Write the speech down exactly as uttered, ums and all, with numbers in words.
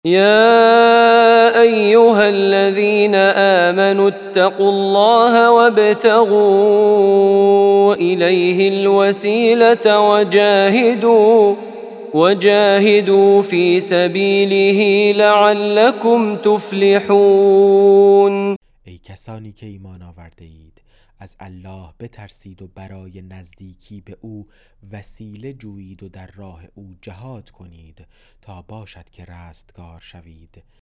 يا أيها الذين آمنوا اتقوا الله وابتغوا إليه الوسيلة وجاهدوا وجاهدوا في سبيله لعلكم تفلحون. ای کسانی که ایمان آورده اید، از الله بترسید و برای نزدیکی به او وسیله جویید و در راه او جهاد کنید تا باشد که رستگار شوید.